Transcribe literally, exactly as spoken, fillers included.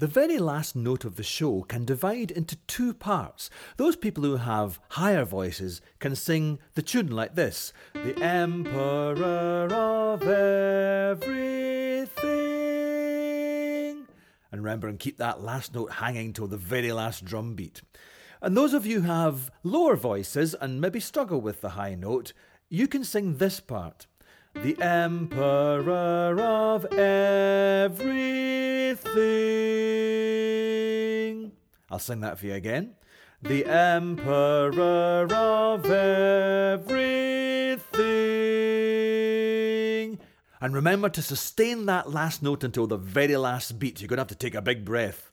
The very last note of the show can divide into two parts. Those people who have higher voices can sing the tune like this. The Emperor of everything. And remember, and keep that last note hanging till the very last drum beat. And those of you who have lower voices and maybe struggle with the high note, you can sing this part. The Emperor of everything. I'll sing that for you again. The Emperor of everything. And remember to sustain that last note until the very last beat. You're going to have to take a big breath.